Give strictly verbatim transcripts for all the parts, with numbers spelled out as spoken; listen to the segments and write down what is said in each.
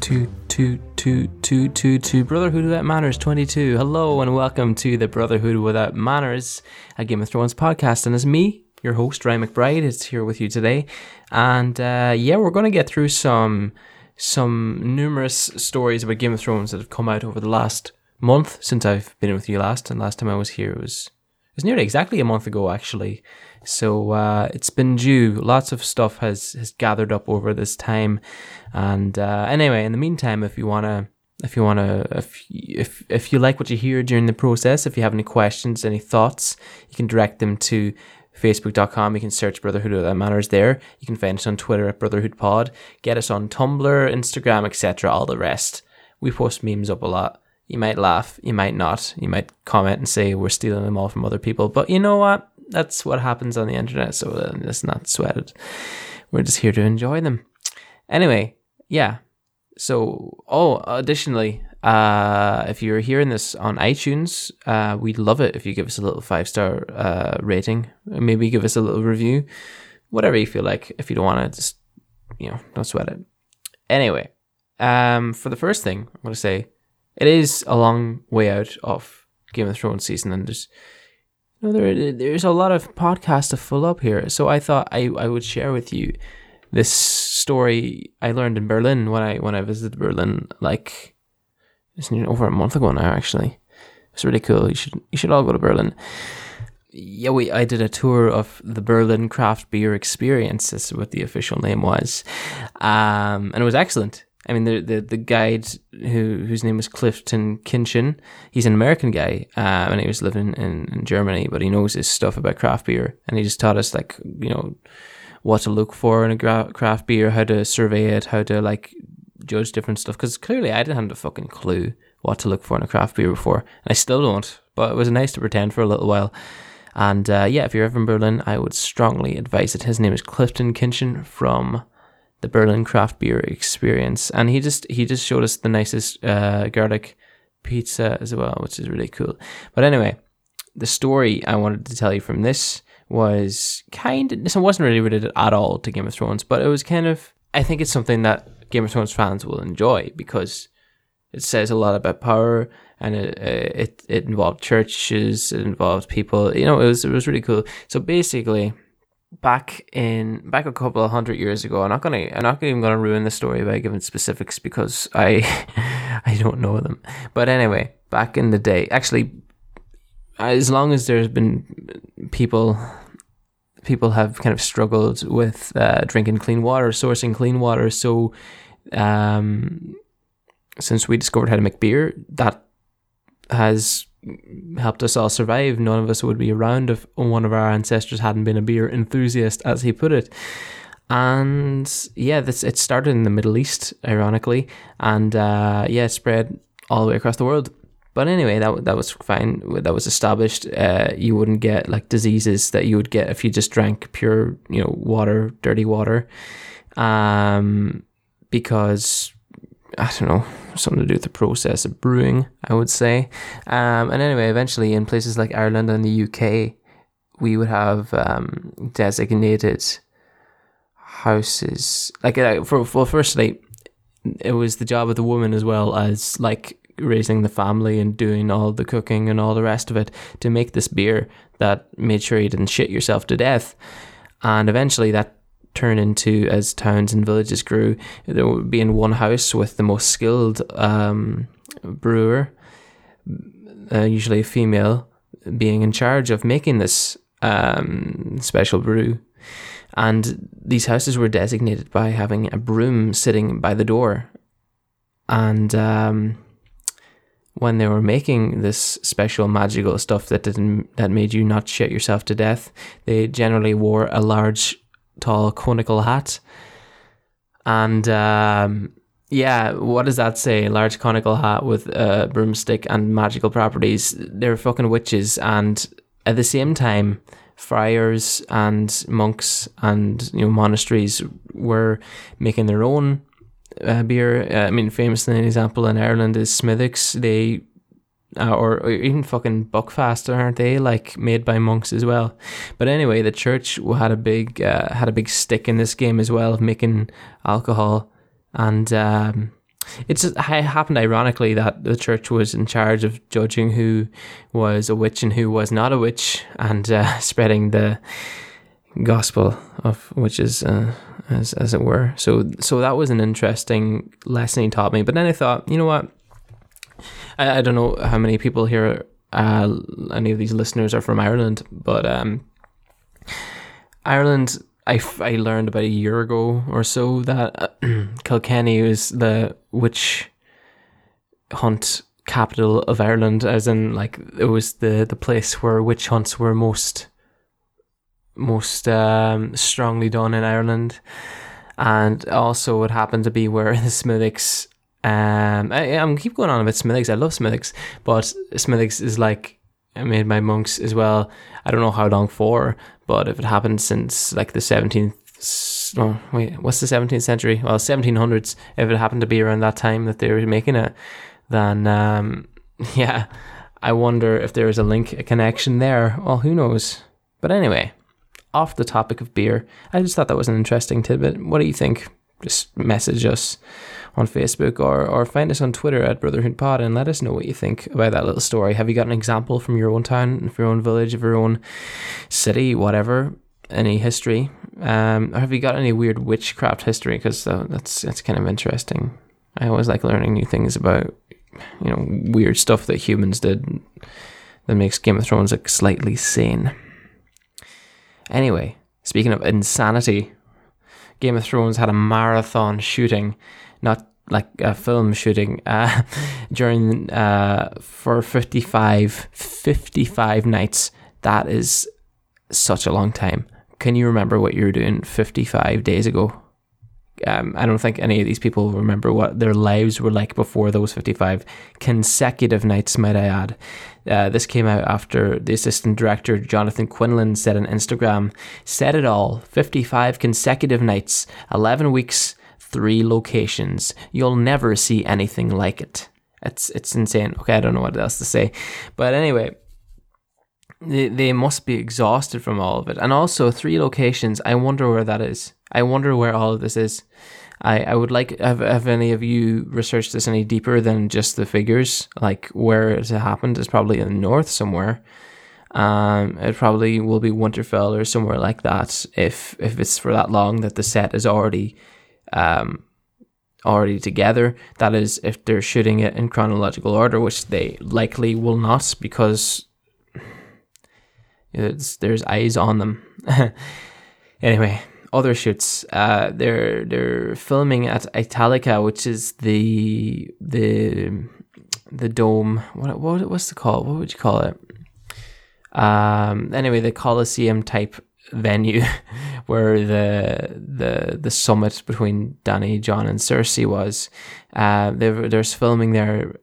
two, two, two, two, two, two. Brotherhood Without Manners twenty-two. Hello and welcome to the Brotherhood Without Manners, a Game of Thrones podcast. And it's me, your host, Ryan McBride, is here with you today. And uh, yeah, we're going to get through some some numerous stories about Game of Thrones that have come out over the last month since I've been with you last. And last time I was here it was it was nearly exactly a month ago, actually. So uh, it's been due. Lots of stuff has, has gathered up over this time. And uh, anyway, in the meantime, if you wanna, if you wanna, if if if you like what you hear during the process, if you have any questions, any thoughts, you can direct them to facebook dot com. You can search Brotherhood Without Manners there. You can find us on Twitter at Brotherhood Pod. Get us on Tumblr, Instagram, et cetera. All the rest. We post memes up a lot. You might laugh, you might not. You might comment and say we're stealing them all from other people. But you know what? That's what happens on the internet, so uh, let's not sweat it. We're just here to enjoy them. Anyway, yeah. So, oh, additionally, uh, if you're hearing this on iTunes, uh, we'd love it if you give us a little five-star uh, rating. Maybe give us a little review. Whatever you feel like. If you don't want to, just, you know, don't sweat it. Anyway, um, for the first thing, I'm going to say, it is a long way out of Game of Thrones season, and there's you know, there there's a lot of podcasts to fill up here. So I thought I, I would share with you this story I learned in Berlin when I when I visited Berlin, like it's over a month ago now. Actually, it's really cool. You should you should all go to Berlin. Yeah, we I did a tour of the Berlin Craft Beer Experience. That's what the official name was, um, and it was excellent. I mean, the, the the guide who whose name was Clifton Kinchin, he's an American guy, uh, and he was living in, in Germany, but he knows his stuff about craft beer, and he just taught us, like, you know, what to look for in a gra- craft beer, how to survey it, how to, like, judge different stuff, because clearly I didn't have a fucking clue what to look for in a craft beer before, and I still don't, but it was nice to pretend for a little while. And uh, yeah, if you're ever in Berlin, I would strongly advise it. His name is Clifton Kinchin from the Berlin Craft Beer Experience, and he just he just showed us the nicest uh, garlic pizza as well, which is really cool. But anyway, the story I wanted to tell you from this was kind of, this wasn't really related at all to Game of Thrones, but it was kind of, I think it's something that Game of Thrones fans will enjoy because it says a lot about power, and it it it involved churches, it involved people, you know, it was it was really cool. So basically, Back in back a couple of hundred years ago, I'm not gonna I'm not even gonna ruin the story by giving specifics because I I don't know them. But anyway, back in the day, actually, as long as there's been people people have kind of struggled with uh, drinking clean water, sourcing clean water. So, um, since we discovered how to make beer, that has helped us all survive. None of us would be around if one of our ancestors hadn't been a beer enthusiast, as he put it. And yeah, this it started in the Middle East, ironically, and uh, yeah, it spread all the way across the world. But anyway, that that was fine. That was established. Uh, you wouldn't get like diseases that you would get if you just drank pure, you know, water, dirty water, um, because I don't know, something to do with the process of brewing, I would say. Um, and anyway, eventually in places like Ireland and the U K, we would have um, designated houses. Like, uh, for, well, firstly, it was the job of the woman as well as, like, raising the family and doing all the cooking and all the rest of it to make this beer that made sure you didn't shit yourself to death. And eventually that turn into, as towns and villages grew, there would be in one house with the most skilled um, brewer, uh, usually a female, being in charge of making this um, special brew. And these houses were designated by having a broom sitting by the door. And um, when they were making this special magical stuff that didn't that made you not shit yourself to death, they generally wore a large tall conical hat. And um yeah, what does that say? Large conical hat with a broomstick and magical properties. They're fucking witches. And at the same time, friars and monks and, you know, monasteries were making their own uh, beer. uh, I mean, famously, an example in Ireland is Smithwick's. They Uh, or, or even fucking Buckfast, aren't they? Like, made by monks as well. But anyway, the church had a big uh, had a big stick in this game as well of making alcohol. And um, it's it happened ironically that the church was in charge of judging who was a witch and who was not a witch, and uh, spreading the gospel of witches, uh, as as it were. So so that was an interesting lesson he taught me. But then I thought, you know what? I, I don't know how many people here, uh, any of these listeners are from Ireland, but um, Ireland, I, I learned about a year ago or so that uh, Kilkenny is the witch hunt capital of Ireland, as in like it was the, the place where witch hunts were most most um, strongly done in Ireland, and also it happened to be where the Smithics. Um, I I'm keep going on about Smithics. I love Smithics, but Smithics is like made by monks as well. I don't know how long for, but if it happened since like the seventeenth, oh wait, what's the seventeenth century? Well, seventeen hundreds. If it happened to be around that time that they were making it, then um, yeah, I wonder if there is a link, a connection there. Well, who knows? But anyway, off the topic of beer, I just thought that was an interesting tidbit. What do you think? Just message us on Facebook or, or find us on Twitter at Brotherhood Pod and let us know what you think about that little story. Have you got an example from your own town, from your own village, of your own city, whatever, any history? Um, or have you got any weird witchcraft history? Because uh, that's that's kind of interesting. I always like learning new things about, you know, weird stuff that humans did that makes Game of Thrones like slightly sane. Anyway, speaking of insanity, Game of Thrones had a marathon shooting, not like a film shooting, uh, during uh, for fifty-five, fifty-five nights. That is such a long time. Can you remember what you were doing fifty-five days ago? Um, I don't think any of these people remember what their lives were like before those fifty-five consecutive nights, might I add. Uh, this came out after the assistant director, Jonathan Quinlan, said on Instagram, "Said it all, fifty-five consecutive nights, eleven weeks, three locations. You'll never see anything like it." It's it's insane. Okay, I don't know what else to say. But anyway, they, they must be exhausted from all of it. And also, three locations, I wonder where that is. I wonder where all of this is. I, I would like, have, have any of you researched this any deeper than just the figures? Like where it happened is probably in the north somewhere. Um, it probably will be Winterfell or somewhere like that if if it's for that long that the set is already um already together. That is, if they're shooting it in chronological order, which they likely will not, because it's, there's eyes on them. Anyway, other shoots. Uh, they're they're filming at Italica, which is the the the dome. What what what's the call? What would you call it? Um. Anyway, the Colosseum type venue where the the the summit between Dany, Jon, and Cersei was. Uh, there there's filming there.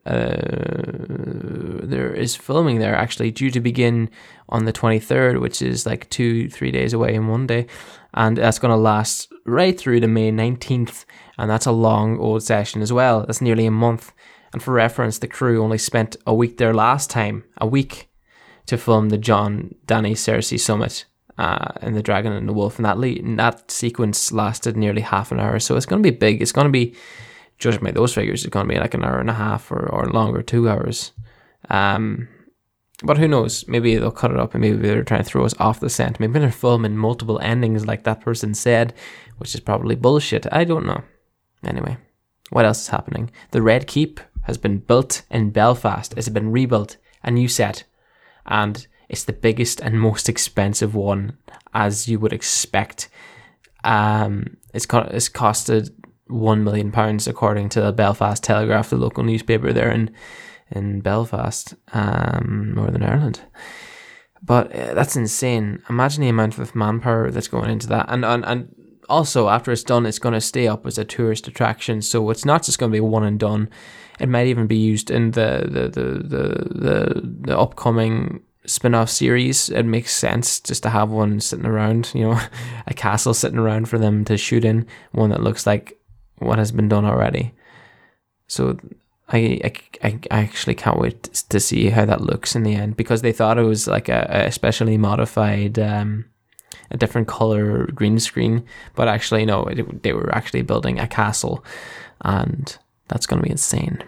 Uh, there is filming there actually due to begin on the twenty-third, which is like two three days away in one day. And that's going to last right through to May nineteenth. And that's a long old session as well. That's nearly a month. And for reference, the crew only spent a week there last time, a week, to film the Jon, Dany, Cersei summit uh, and the Dragon and the Wolf. And that, le- and that sequence lasted nearly half an hour. So it's going to be big. It's going to be, judging by those figures, it's going to be like an hour and a half or, or longer, two hours. Um... But who knows? Maybe they'll cut it up and maybe they're trying to throw us off the scent. Maybe they're filming multiple endings like that person said, which is probably bullshit. I don't know. Anyway, what else is happening? The Red Keep has been built in Belfast. It's been rebuilt, a new set. And it's the biggest and most expensive one, as you would expect. Um, it's, co- it's costed one million pounds, according to the Belfast Telegraph, the local newspaper there in in Belfast, um, Northern Ireland. But uh, that's insane. Imagine the amount of manpower that's going into that. And, and and also, after it's done, it's going to stay up as a tourist attraction. So it's not just going to be one and done. It might even be used in the the the the, the, the upcoming spin-off series. It makes sense just to have one sitting around, you know, a castle sitting around for them to shoot in, one that looks like what has been done already. So I, I, I actually can't wait to see how that looks in the end, because they thought it was like a, a specially modified, um, a different color green screen, but actually no, it, they were actually building a castle, and That's going to be insane.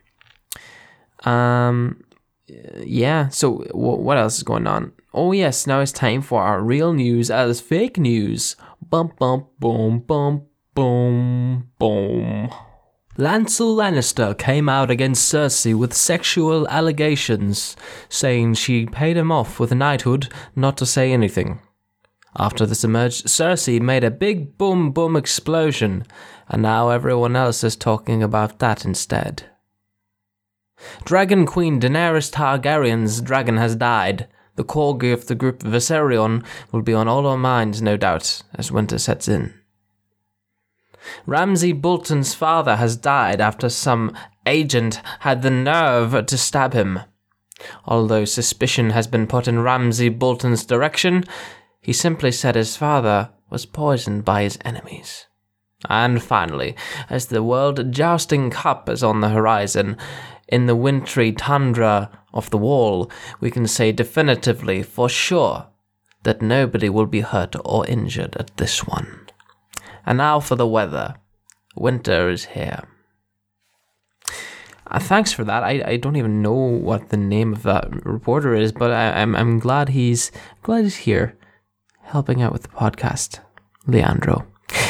Um, yeah, so w- what else is going on? Oh yes, now it's time for our real news as fake news. Bum bum boom bum boom boom. Lancel Lannister came out against Cersei with sexual allegations, saying she paid him off with knighthood not to say anything. After this emerged, Cersei made a big boom boom explosion, and now everyone else is talking about that instead. Dragon Queen Daenerys Targaryen's dragon has died. The corgi of the group Viserion will be on all our minds, no doubt, as winter sets in. Ramsay Bolton's father has died after some agent had the nerve to stab him. Although suspicion has been put in Ramsay Bolton's direction, he simply said his father was poisoned by his enemies. And finally, as the World Jousting Cup is on the horizon, in the wintry tundra of the Wall, we can say definitively for sure that nobody will be hurt or injured at this one. And now for the weather. Winter is here. Uh, thanks for that. I, I don't even know what the name of that reporter is, but I, I'm I'm glad he's glad he's here, helping out with the podcast, Leandro.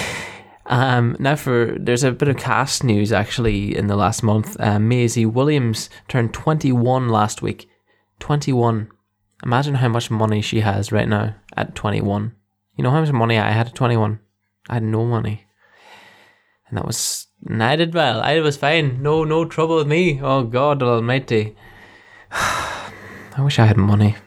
Um, now for there's a bit of cast news actually in the last month. Uh, Maisie Williams turned twenty-one last week. twenty-one. Imagine how much money she has right now at twenty-one. You know how much money I had at twenty-one? I had no money. And that was, and I did well. I was fine. No, no trouble with me. Oh God almighty. I wish I had money.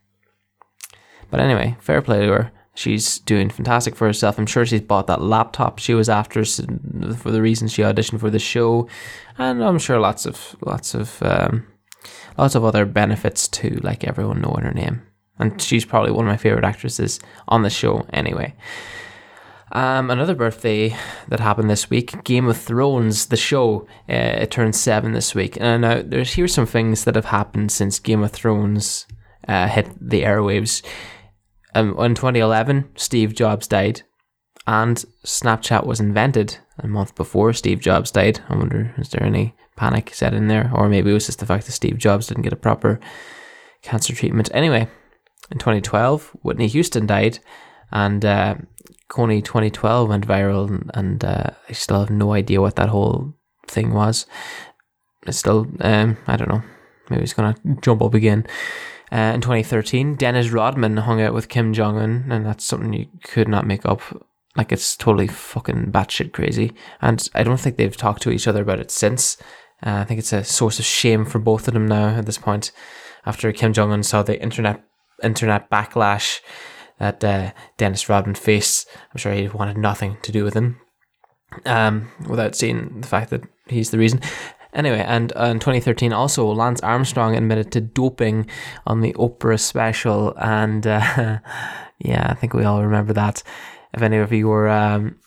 But anyway, fair play to her. She's doing fantastic for herself. I'm sure she's bought that laptop she was after for the reason she auditioned for the show. And I'm sure lots of, lots of, um, lots of other benefits too, like everyone knowing her name. And she's probably one of my favorite actresses on the show anyway. Um, another birthday that happened this week, Game of Thrones, the show, uh, it turned seven this week. And now there's here's some things that have happened since Game of Thrones uh, hit the airwaves. Um, in twenty eleven, Steve Jobs died, and Snapchat was invented a month before Steve Jobs died. I wonder, is there any panic set in there? Or maybe it was just the fact that Steve Jobs didn't get a proper cancer treatment. Anyway, in twenty twelve, Whitney Houston died, and uh, Coney twenty twelve went viral, and, and uh, I still have no idea what that whole thing was. It's still, um, I don't know, maybe it's going to jump up again. Uh, in twenty thirteen, Dennis Rodman hung out with Kim Jong-un, and that's something you could not make up. Like, it's totally fucking batshit crazy. And I don't think they've talked to each other about it since. Uh, I think it's a source of shame for both of them now at this point, after Kim Jong-un saw the internet internet backlash that uh, Dennis Rodman faced. I'm sure he wanted nothing to do with him, um, without seeing the fact that he's the reason. Anyway, and uh, in twenty thirteen also, Lance Armstrong admitted to doping on the Oprah special, and uh, yeah, I think we all remember that. If any of you were um,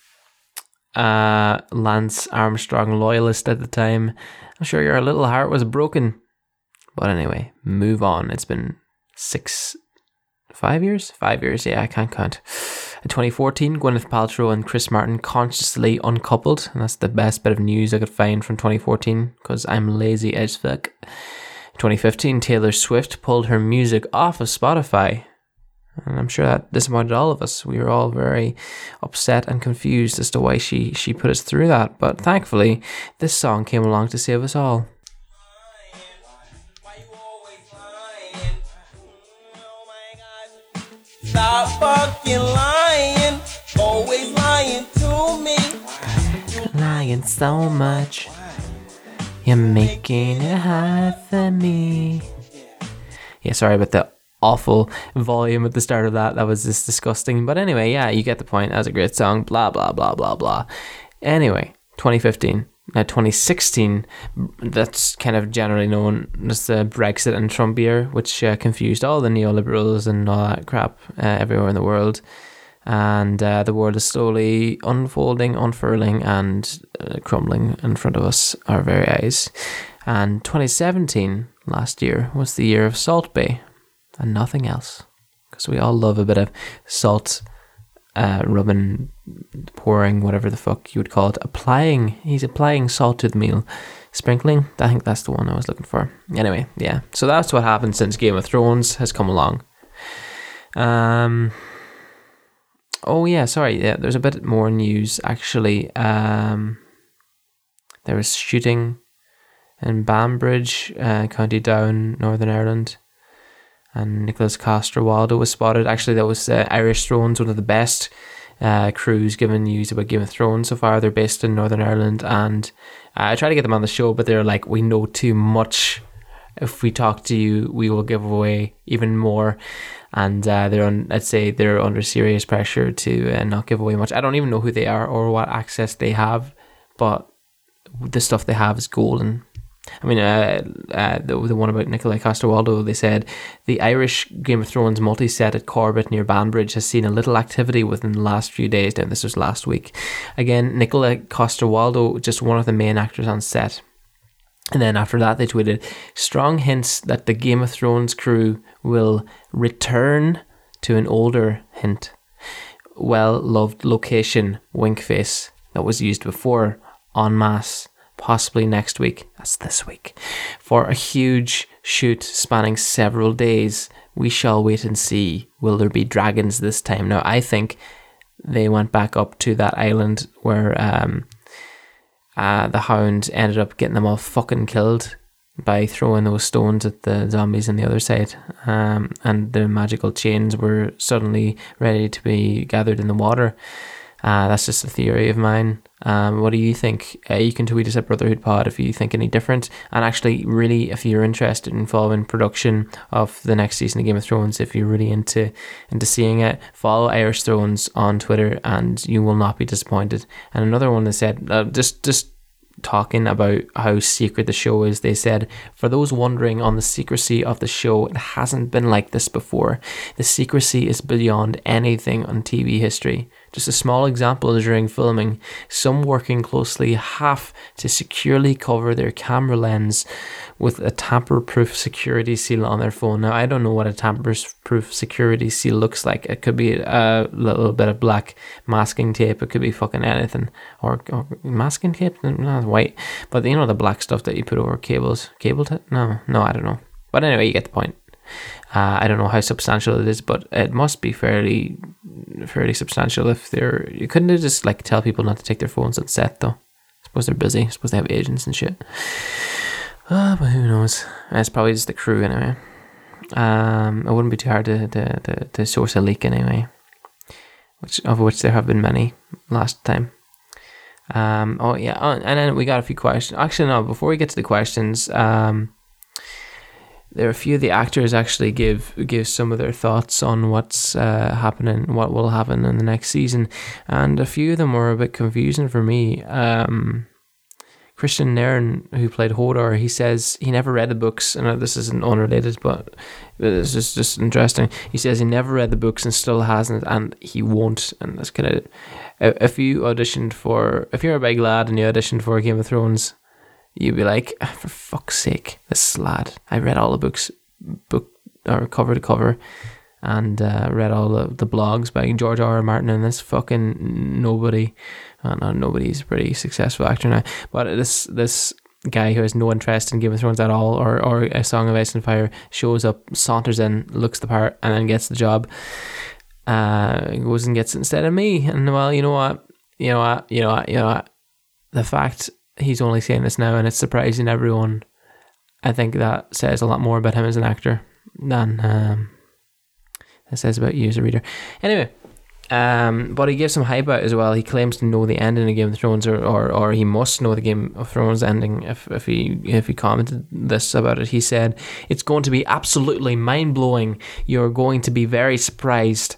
uh, Lance Armstrong loyalist at the time, I'm sure your little heart was broken. But anyway, move on. It's been six... Five years? Five years, yeah, I can't count. In twenty fourteen, Gwyneth Paltrow and Chris Martin consciously uncoupled, and that's the best bit of news I could find from twenty fourteen, because I'm lazy as fuck. In twenty fifteen, Taylor Swift pulled her music off of Spotify, and I'm sure that disappointed all of us. We were all very upset and confused as to why she, she put us through that, but thankfully, this song came along to save us all. Stop fucking lying, always lying to me. Lying so much, you're making it hard for me. Yeah, sorry about the awful volume at the start of that. That was just disgusting. But anyway, yeah, you get the point. That was a great song. Blah, blah, blah, blah, blah. Anyway, twenty fifteen. Now, twenty sixteen, that's kind of generally known as the Brexit and Trump year, which uh, confused all the neoliberals and all that crap uh, everywhere in the world. And uh, the world is slowly unfolding, unfurling, and uh, crumbling in front of us, our very eyes. And twenty seventeen, last year, was the year of Salt Bae and nothing else. Because we all love a bit of salt uh, rubbing, pouring, whatever the fuck you would call it, applying. He's applying salt to the meal. Sprinkling, I think that's the one I was looking for. Anyway, yeah. So that's what happened since Game of Thrones has come along. Um. Oh yeah, sorry. Yeah, there's a bit more news actually. Um. There was shooting in Banbridge, uh, County Down, Northern Ireland, and Nicholas Coster-Waldau was spotted. Actually, that was uh, Irish Thrones, one of the best uh, crews given news about Game of Thrones so far. They're based in Northern Ireland, and I tried to get them on the show, but they're like, we know too much. If we talk to you, we will give away even more. And uh, they're on, I'd say they're under serious pressure to uh, not give away much. I don't even know who they are or what access they have, but the stuff they have is golden. I mean, uh, uh, the, the one about Nikolai Coster-Waldau, they said the Irish Game of Thrones multi-set at Corbett near Banbridge has seen a little activity within the last few days. Now, this was last week. Again, Nikolai Coster-Waldau, just one of the main actors on set. And then after that, they tweeted, strong hints that the Game of Thrones crew will return to an older hint. Well-loved location, wink face, that was used before, en masse. Possibly next week, that's this week, for a huge shoot spanning several days. We shall wait and see. Will there be dragons this time? Now, I think they went back up to that island where um, uh, the Hound ended up getting them all fucking killed by throwing those stones at the zombies on the other side. Um, and the magical chains were suddenly ready to be gathered in the water. Uh, that's just a theory of mine. Um, what do you think? Uh, you can tweet us at Brotherhood Pod if you think any different. And actually, really, if you're interested in following production of the next season of Game of Thrones, if you're really into into seeing it, follow Irish Thrones on Twitter, and you will not be disappointed. And another one that said, uh, just just talking about how secret the show is, they said, for those wondering on the secrecy of the show, it hasn't been like this before. The secrecy is beyond anything on T V history. Just a small example is during filming, some working closely have to securely cover their camera lens with a tamper-proof security seal on their phone. Now, I don't know what a tamper-proof security seal looks like. It could be a little bit of black masking tape. It could be fucking anything. Or, or masking tape? No, it's white. But you know the black stuff that you put over cables? Cable tape? No, no, I don't know. But anyway, you get the point. Uh, I don't know how substantial it is, but it must be fairly fairly substantial if they're... You couldn't just like tell people not to take their phones on set, though. I suppose they're busy. I suppose they have agents and shit. Uh, but who knows? It's probably just the crew anyway. Um, it wouldn't be too hard to, to, to, to source a leak anyway, which of which there have been many last time. Um, oh yeah, oh, and then we got a few questions. Actually, no, before we get to the questions... Um, There are a few of the actors actually give give some of their thoughts on what's uh, happening, what will happen in the next season, and a few of them were a bit confusing for me. Um, Christian Nairn, who played Hodor, he says he never read the books. I know this isn't unrelated, but it's just, just interesting. He says he never read the books and still hasn't, and he won't. And that's kind of, if you auditioned for, if you're a big lad and you auditioned for Game of Thrones, you'd be like, for fuck's sake, this lad. I read all the books, book or cover to cover, and uh, read all the, the blogs by George R. R. Martin, and this fucking nobody, oh no, nobody's a pretty successful actor now, but this this guy who has no interest in Game of Thrones at all, or, or A Song of Ice and Fire, shows up, saunters in, looks the part, and then gets the job. Uh, goes and gets it instead of me, and well, you know what, you know what, you know what, you know what, the fact he's only saying this now and it's surprising everyone, I think that says a lot more about him as an actor than um, it says about you as a reader. Anyway, um, but he gives some hype out as well. He claims to know the ending of Game of Thrones, or, or, or he must know the Game of Thrones ending if, if he if he commented this about it. He said, it's going to be absolutely mind-blowing. You're going to be very surprised.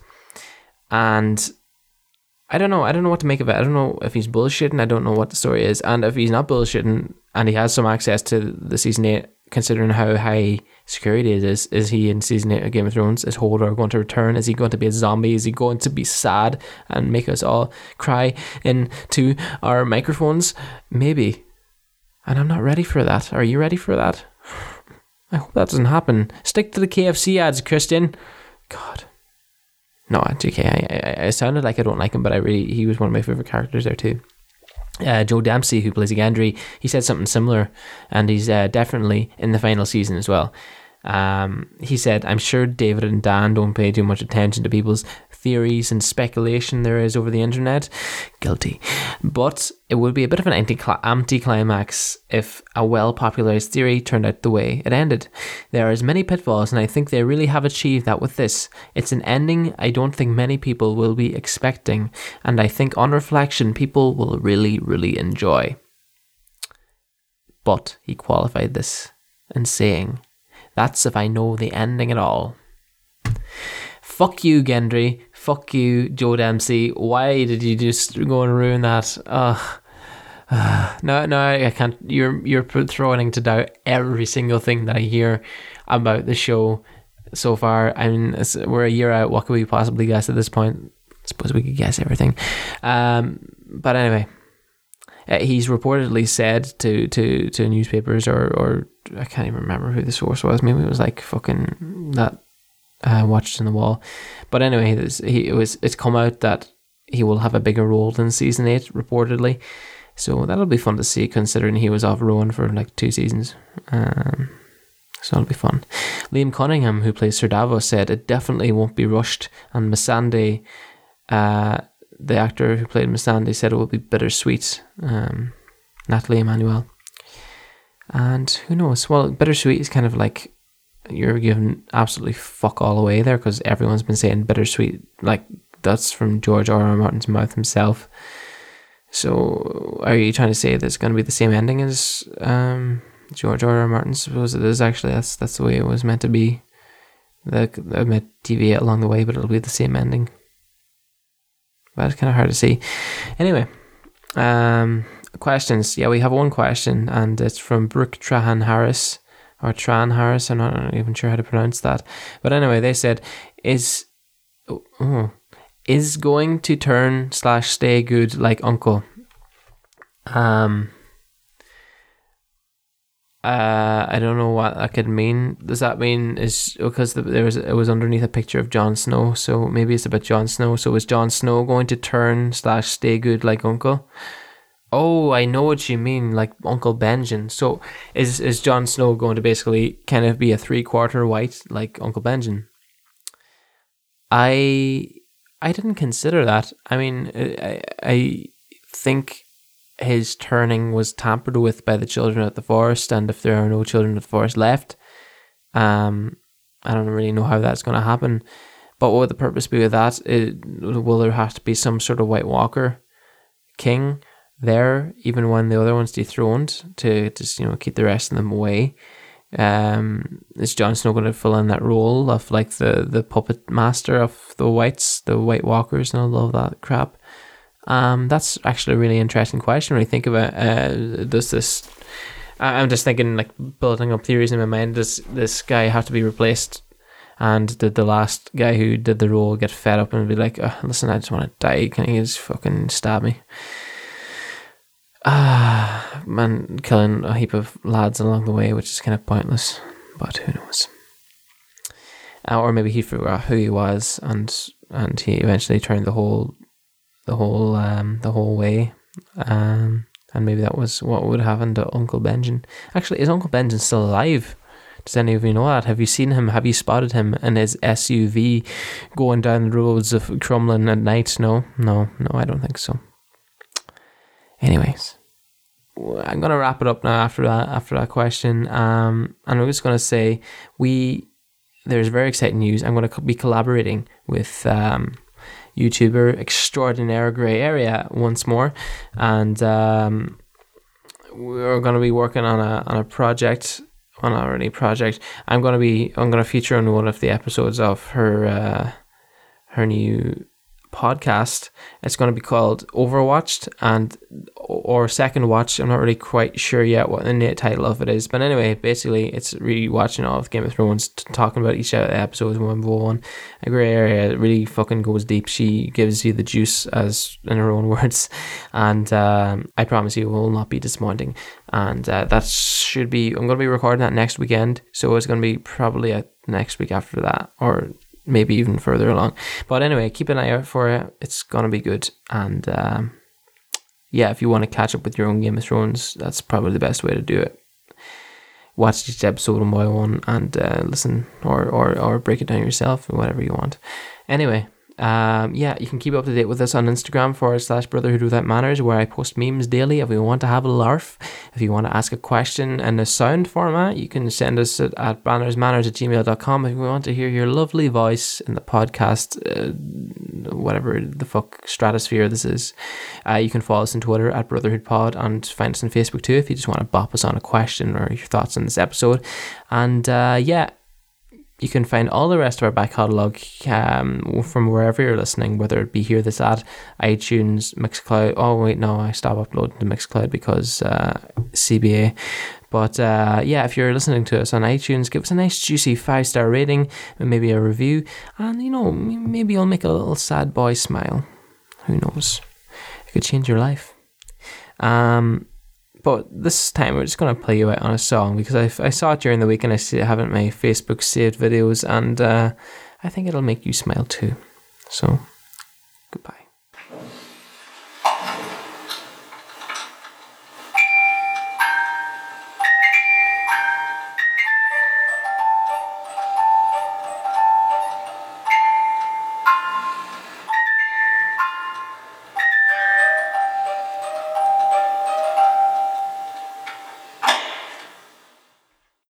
And I don't know. I don't know what to make of it. I don't know if he's bullshitting. I don't know what the story is. And if he's not bullshitting and he has some access to the season eight, considering how high security it is, is he in season eight of Game of Thrones? Is Hodor going to return? Is he going to be a zombie? Is he going to be sad and make us all cry into our microphones? Maybe. And I'm not ready for that. Are you ready for that? I hope that doesn't happen. Stick to the K F C ads, Christian. God. No, J K. I, I, I sounded like I don't like him, but I really he was one of my favorite characters there too. Uh, Joe Dempsey, who plays Gendry, he said something similar, and he's uh, definitely in the final season as well. Um, he said, "I'm sure David and Dan don't pay too much attention to people's theories and speculation there is over the internet. Guilty. But it would be a bit of an anti-climax if a well-popularized theory turned out the way it ended. There are as many pitfalls, and I think they really have achieved that with this. It's an ending I don't think many people will be expecting, and I think on reflection people will really, really enjoy." But he qualified this in saying, "That's if I know the ending at all." Fuck you, Gendry. Fuck you, Joe Dempsey. Why did you just go and ruin that? Uh, uh, no, no, I can't. You're you're throwing into doubt every single thing that I hear about the show so far. I mean, it's, we're a year out. What could we possibly guess at this point? I suppose we could guess everything. Um, but anyway, uh, he's reportedly said to, to, to newspapers, or, or I can't even remember who the source was. Maybe it was like fucking that uh, Watched in the Wall. But anyway, this, he it was it's come out that he will have a bigger role than season eight, reportedly. So that'll be fun to see, considering he was off Rowan for like two seasons. Um, so that'll be fun. Liam Cunningham, who plays Sir Davos, said it definitely won't be rushed, and Missandei, uh, the actor who played Missandei, said it will be bittersweet. Um, Nathalie Emmanuel. And who knows? Well, bittersweet is kind of like you're giving absolutely fuck all away there, because everyone's been saying bittersweet. Like, that's from George R R. Martin's mouth himself. So, are you trying to say that it's going to be the same ending as um, George R R. Martin? I suppose it is actually. That's that's the way it was meant to be. They might deviate along the way, but it'll be the same ending. But it's kind of hard to see. Anyway, um, questions. Yeah, we have one question, and it's from Brooke Trahan Harris, or Tran Harris. I'm not even sure how to pronounce that. But anyway, they said, is oh, is going to turn slash stay good like Uncle? Um. Uh, I don't know what that could mean. Does that mean is because the, there was it was underneath a picture of Jon Snow, so maybe it's about Jon Snow. So is Jon Snow going to turn slash stay good like Uncle? Oh, I know what you mean, like Uncle Benjen. So is is Jon Snow going to basically kind of be a three quarter white like Uncle Benjen? I I didn't consider that. I mean, I I think his turning was tampered with by the children of the forest, and if there are no children of the forest left, um, I don't really know how that's going to happen. But what would the purpose be of that? It, will there have to be some sort of White Walker king there, even when the other one's dethroned, to just, you know, keep the rest of them away? Um, is Jon Snow going to fill in that role of like the, the puppet master of the whites, the White Walkers, and all of that crap? Um, that's actually a really interesting question when you think about uh, does this. I'm just thinking, like, building up theories in my mind. Does this guy have to be replaced? And did the last guy who did the role get fed up and be like, oh, listen, I just want to die. Can you just fucking stab me? Ah, man, killing a heap of lads along the way, which is kind of pointless. But who knows? Uh, or maybe he forgot who he was, and and he eventually turned the whole. the whole um the whole way, um and maybe that was what would happen to Uncle Benjen. Actually, is Uncle Benjen still alive? Does any of you know that? Have you seen him? Have you spotted him in his S U V going down the roads of Crumlin at night? No, no, no, I don't think so. Anyways, I'm gonna wrap it up now after that after that question. Um, and I'm just gonna say we there's very exciting news. I'm gonna be collaborating with um. YouTuber extraordinaire Grey Area once more, and um, we're going to be working on a on a project on a really project. I'm going to be I'm going to feature on one of the episodes of her uh, her new podcast. It's going to be called Overwatched and or Second Watch. I'm not really quite sure yet what the title of it is, but anyway, basically it's really watching all of Game of Thrones, t- talking about each episode one by one. A Grey Area really fucking goes deep. She gives you the juice, as in her own words, and um, I promise you it will not be disappointing. And uh, that should be I'm going to be recording that next weekend, so it's going to be probably a next week after that, or maybe even further along. But anyway, keep an eye out for it. It's going to be good. And um, yeah, if you want to catch up with your own Game of Thrones, that's probably the best way to do it. Watch each episode one by one and uh, listen or, or, or break it down yourself, whatever you want. Anyway, um, yeah, you can keep up to date with us on Instagram forward slash Brotherhood Without Manners, where I post memes daily. If you want to have a larf, if you want to ask a question in a sound format, you can send us at, at bannersmanners at gmail dot com. If you want to hear your lovely voice in the podcast, uh, whatever the fuck stratosphere this is, uh, you can follow us on Twitter at Brotherhood Pod and find us on Facebook too if you just want to bop us on a question or your thoughts on this episode. And uh, yeah, you can find all the rest of our back catalogue um, from wherever you're listening, whether it be Hear This At, iTunes, Mixcloud. Oh, wait, no, I stopped uploading to Mixcloud because uh, C B A. But uh, yeah, if you're listening to us on iTunes, give us a nice juicy five-star rating and maybe a review. And, you know, maybe you'll make a little sad boy smile. Who knows? It could change your life. Um... But this time we're just going to play you out on a song because I, I saw it during the week and I see I have it in my Facebook saved videos, and uh, I think it'll make you smile too. So